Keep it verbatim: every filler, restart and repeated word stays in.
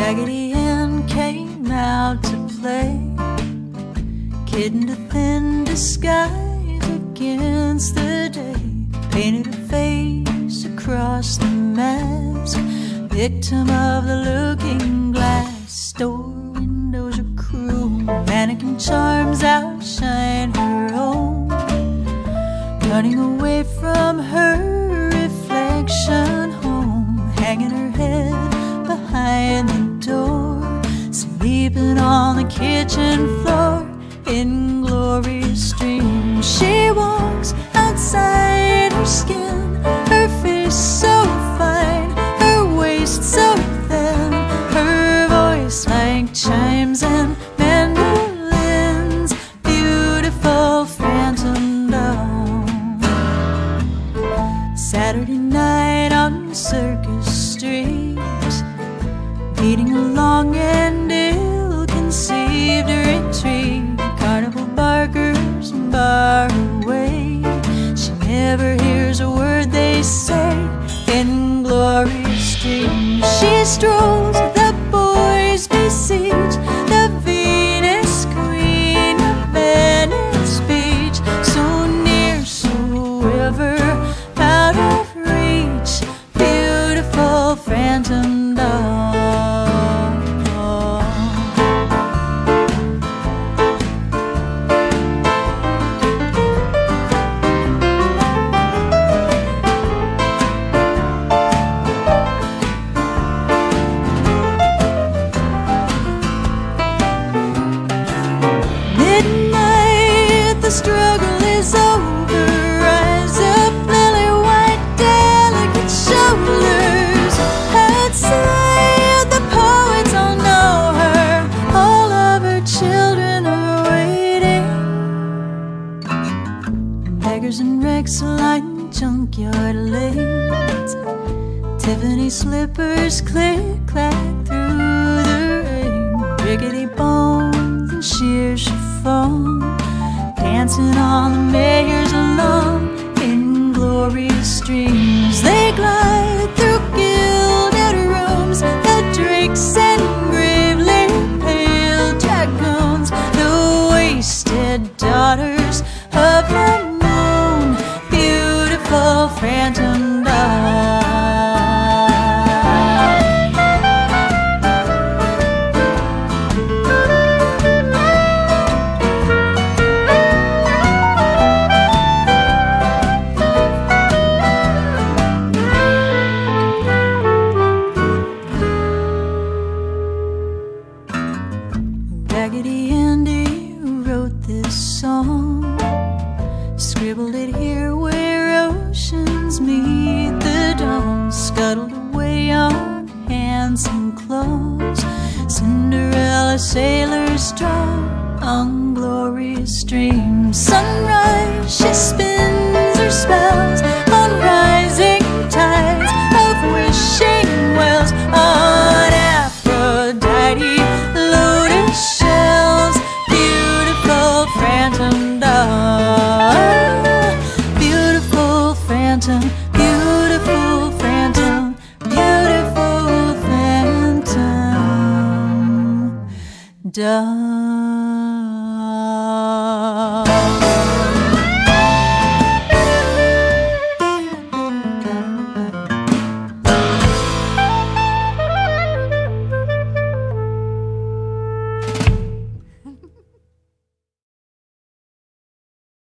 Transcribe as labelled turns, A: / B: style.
A: Raggedy Ann came out to play, kid in a thin disguise against the day, painted her face across the mask, victim of the looking glass. Store windows are cruel, mannequin charms outshine her own, running away from her reflection home, hanging her head behind the door, sleeping on the kitchen floor in glorious dreams. She walks outside her skin, her face so fine, her waist so thin, her voice like chimes and mandolins, beautiful phantom doll. Saturday night on Circus Street, beating along an ill-conceived retreat, carnival barkers bar away. She never hears a word they say in glorious dreams. She strolls, the boys besiege the Venus Queen of Venice Beach, so near, so ever out of reach, beautiful phantom doll. The struggle is over. Rise up, lily white, delicate shoulders. Outside, the poets all know her. All of her children are waiting. Beggars and wrecks line junkyard lanes. Tiffany slippers click clack through the rain. Rickety bones and sheer chiffon, dancing on the mayor's lawn in glorious dreams. They glide through gilded rooms, the drakes and gravely pale dragoons, the wasted daughters of the moon, beautiful phantom doll. Raggedy Andy wrote this song, scribbled it here where oceans meet the dawn, scuttled away on hands and claws. Cinderella sailors draw on glorious dreams. Sunrise, she spins her spells on rising tides of wishing wells, on Aphrodite lotus shells, beautiful phantom doll, beautiful phantom, beautiful phantom, beautiful phantom doll.